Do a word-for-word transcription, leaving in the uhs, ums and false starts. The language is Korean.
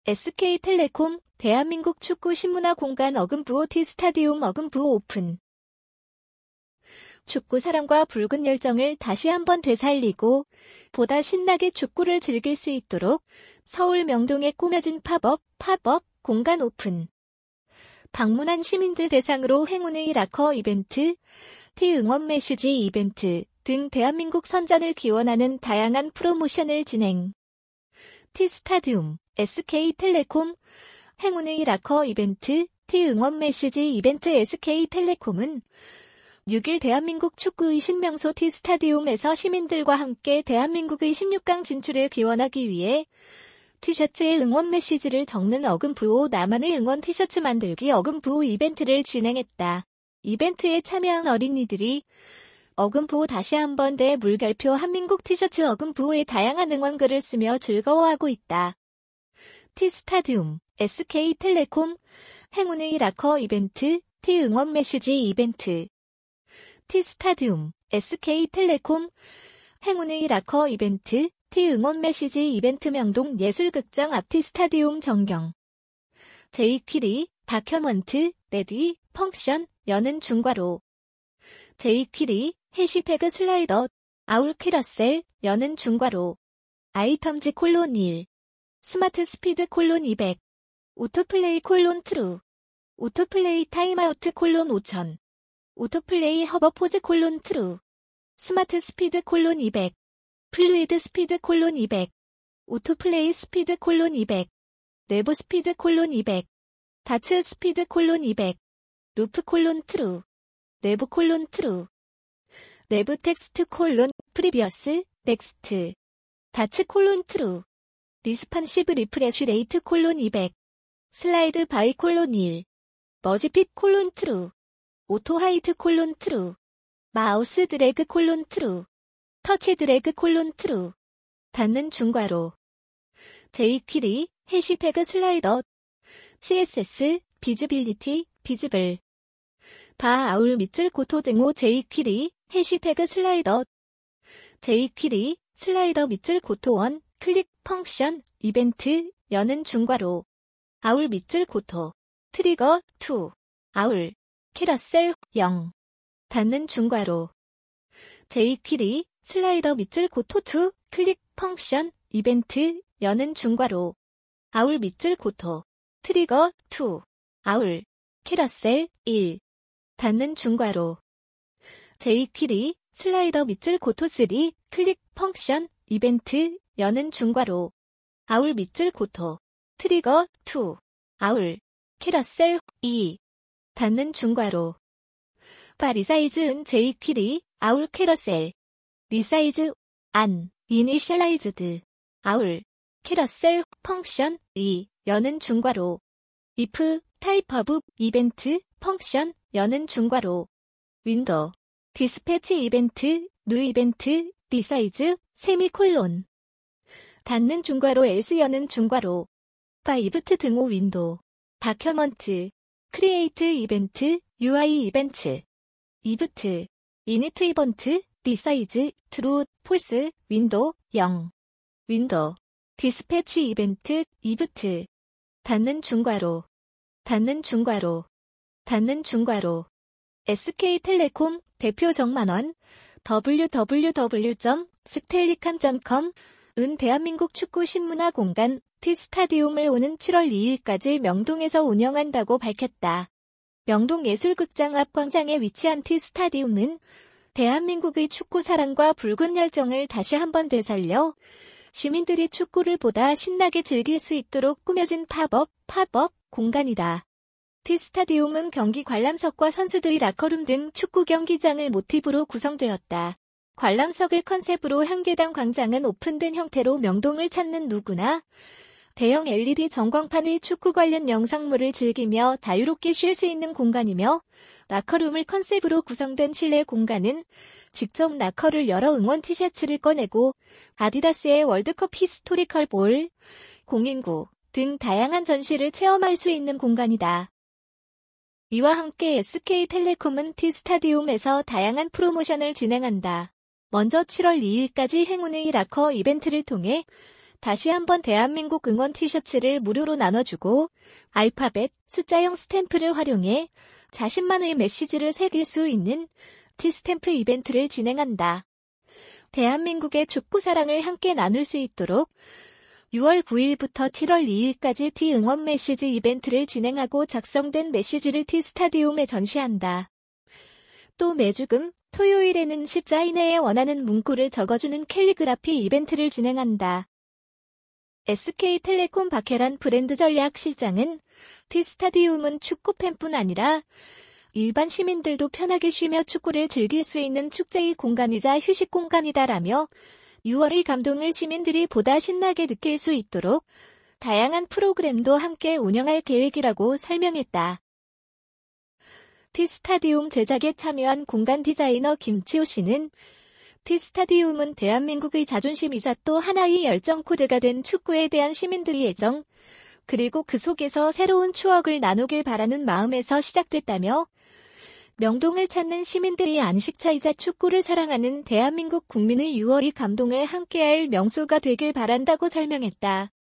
에스케이텔레콤, 대한민국 축구 신문화 공간 어금부호 T스타디움 어금부호 오픈. 축구 사랑과 붉은 열정을 다시 한번 되살리고 보다 신나게 축구를 즐길 수 있도록 서울 명동에 꾸며진 팝업, 팝업 공간 오픈. 방문한 시민들 대상으로 행운의 락커 이벤트, 티 응원 메시지 이벤트 등 대한민국 선전을 기원하는 다양한 프로모션을 진행. T스타디움, 에스케이텔레콤, 행운의 락커 이벤트, 티 응원 메시지 이벤트 에스케이텔레콤은 육 일 대한민국 축구의 신명소 T스타디움에서 시민들과 함께 대한민국의 십육 강 진출을 기원하기 위해 티셔츠에 응원 메시지를 적는 어금부호 나만의 응원 티셔츠 만들기 어금부호 이벤트를 진행했다. 이벤트에 참여한 어린이들이 어금부호 다시 한번 대 물결표 한민국 티셔츠 어금부호의 다양한 응원글을 쓰며 즐거워하고 있다. T스타디움, 에스케이텔레콤, 행운의 락커 이벤트, 티 응원 메시지 이벤트. T스타디움, 에스케이텔레콤, 행운의 락커 이벤트, 티 응원 메시지 이벤트 명동 예술극장 앞 T스타디움 전경. 제이퀴리, 다큐먼트, 레디, 펑션, 여는 중괄호. 제이퀴리, 해시태그 슬라이더, 아울 캐러셀, 여는 중괄호. 아이텀즈 콜론 일. 스마트 스피드 콜론 이백. 오토플레이 콜론 트루. 오토플레이 타임아우트 콜론 오천. 오토플레이 허버포즈 콜론 트루. 스마트 스피드 콜론 이백. 플루이드 스피드 콜론 이백. 오토플레이 스피드 콜론 이백. 내부 스피드 콜론 이백. 다츠 스피드 콜론 이백. 루프 콜론 트루. 내부 콜론 트루. 내부 텍스트 콜론 프리비어스 넥스트. 다츠 콜론 트루. 리스판시브 리프레시 레이트 콜론 이백. 슬라이드 바이 콜론 일. 머지핏 콜론 트루. 오토 하이트 콜론 트루. 마우스 드래그 콜론 트루. 터치 드래그 콜론 트루. 닫는 중괄호. 제이퀴리, 해시태그 슬라이더. 씨에스에스, 비즈빌리티, 비즈블. 바 아울 밑줄 고토 등호 제이퀴리, 해시태그 슬라이더. 제이퀴리, 슬라이더 밑줄 고토 원, 클릭 펑션, 이벤트, 여는 중괄호. 아울 밑줄 고토. 트리거 이. 아울. 캐러셀 영. 닫는 중괄호. 제이퀴리, 슬라이더 밑줄 고토 이, 클릭 펑션, 이벤트, 여는 중괄호. 아울 밑줄 고토. 트리거 이. 아울. 캐러셀 일. 닫는 중괄호. 제이퀴리, 슬라이더 밑줄 고토 삼, 클릭 펑션, 이벤트, 여는 중괄호. 아울 밑줄 고토. 트리거 이. 아울. 캐러셀 이. 닫는 중괄호. 바 리사이즈은 제이퀴리, 아울 캐러셀. 리사이즈, 안, 이니셜라이즈드. 아울. 캐러셀, 펑션, 이, 여는 중괄호. if, 타입 오브, 이벤트, 펑션, 여는 중괄호. 윈도우. 디스패치 이벤트, 뉴 이벤트, 리사이즈, 세미콜론. 닫는 중괄호 else 여는 중괄호. 바 이브트 등호 윈도우. 다큐먼트. 크리에이트 이벤트, 유아이 이벤트. 이브트. 이니트 이번트, 리사이즈, 트루, 폴스, 윈도우, 영. 윈도우. 디스패치 이벤트, 이브트. 닫는 중괄호. 닫는 중괄호. 닫는 중괄호. 에스케이텔레콤, 대표 정만원, 더블유 더블유 더블유 점 스텔리캄 점 컴, 은 대한민국 축구 신문화 공간, T스타디움을 오는 칠월 이일까지 명동에서 운영한다고 밝혔다. 명동 예술극장 앞 광장에 위치한 T스타디움은 대한민국의 축구 사랑과 붉은 열정을 다시 한번 되살려 시민들이 축구를 보다 신나게 즐길 수 있도록 꾸며진 팝업, 팝업 공간이다. T스타디움은 경기 관람석과 선수들의 라커룸 등 축구 경기장을 모티브로 구성되었다. 관람석을 컨셉으로 한 계단 광장은 오픈된 형태로 명동을 찾는 누구나 대형 엘이디 전광판의 축구 관련 영상물을 즐기며 자유롭게 쉴 수 있는 공간이며, 라커룸을 컨셉으로 구성된 실내 공간은 직접 라커를 열어 응원 티셔츠를 꺼내고 아디다스의 월드컵 히스토리컬 볼, 공인구 등 다양한 전시를 체험할 수 있는 공간이다. 이와 함께 에스케이텔레콤은 T스타디움에서 다양한 프로모션을 진행한다. 먼저 칠월 이일까지 행운의 락커 이벤트를 통해 다시 한번 대한민국 응원 티셔츠를 무료로 나눠주고 알파벳, 숫자형 스탬프를 활용해 자신만의 메시지를 새길 수 있는 티스탬프 이벤트를 진행한다. 대한민국의 축구 사랑을 함께 나눌 수 있도록 유월 구일부터 칠월 이일까지 티 응원 메시지 이벤트를 진행하고 작성된 메시지를 티 스타디움에 전시한다. 또 매주금, 토요일에는 십자 이내에 원하는 문구를 적어주는 캘리그라피 이벤트를 진행한다. 에스케이텔레콤 박혜란 브랜드 전략 실장은 티 스타디움은 축구 팬뿐 아니라 일반 시민들도 편하게 쉬며 축구를 즐길 수 있는 축제의 공간이자 휴식 공간이다라며 유월의 감동을 시민들이 보다 신나게 느낄 수 있도록 다양한 프로그램도 함께 운영할 계획이라고 설명했다. 티 스타디움 제작에 참여한 공간 디자이너 김치호 씨는 티 스타디움은 대한민국의 자존심이자 또 하나의 열정 코드가 된 축구에 대한 시민들의 애정, 그리고 그 속에서 새로운 추억을 나누길 바라는 마음에서 시작됐다며 명동을 찾는 시민들이 안식처이자 축구를 사랑하는 대한민국 국민의 유월의 감동을 함께할 명소가 되길 바란다고 설명했다.